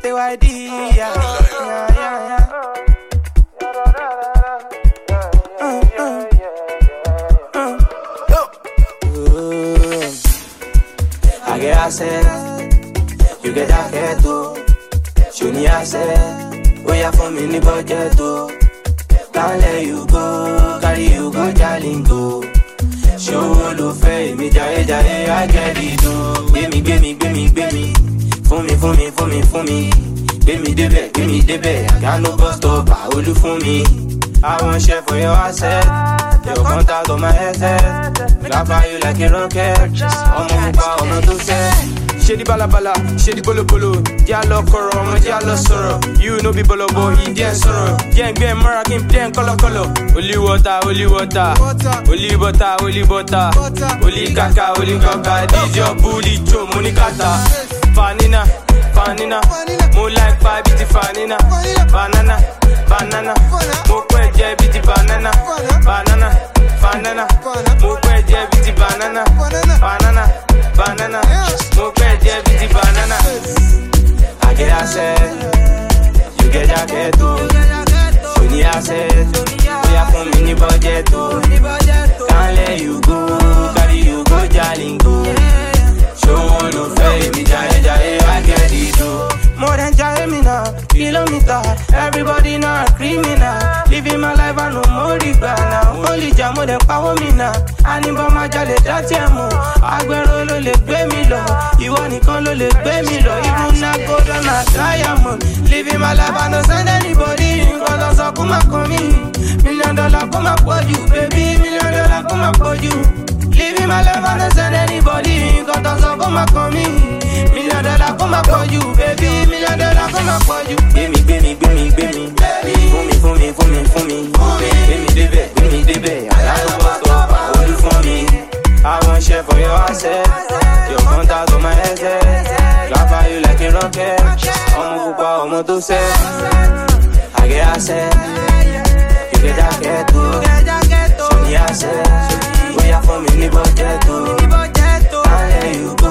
TYD, yeah. I get access, you get that hair too. Show me access, oh yeah for me ni budget too. Can't let you go, carry you go Jalingo. Show lo fe, mi jaye, I get it too. Give me. For me. Give me the bed. I got no bus stop, I hold you for me. I want share for your asset. Your contact on my headset. Grab by you like a rocket. I'm on to say. Shady bala, shady bolo. Diallo koro, diallo soro. You know be bolo boy, Indian soro. Gang be American, plain color. Holy water. Holy kaka. This your bully, Joe, Monicata. Fanina. More like biti fanina. Banana. More kweje biti banana. More kweje biti banana. More kweje biti banana. I get access, you get jacket too. You need access, we are from mini budget too. Can't let you go, carry you go Jalingo. Show no fame, me jaye, I get it too. More than jaye me now, kilometer. Everybody now a criminal. Living my life I no more regret now. Only jamo dem power me now. Anibon ma jale dati emo. Agbero lo le gbe mi lo. Iwo nikan lo le gbe mi lo. Even na gold and na diamond. Living my life I no send anybody. Nkan to so kuma kan mi. $1 million kuma poju, baby. $1 million kuma poju. Living my life I no send anybody. Nkan to so kuma kan mi. $1 million kuma poju, baby. $1 million kuma poju. Give me. For me. Give me the bed. I don't want to stop, hold you for me. I want share for your asset. Your contact on my headset. Grab by you like a rocket. I'm to say. I get access. You get jacket too. Show me access. We are for me, ni budget too. Can't let you go.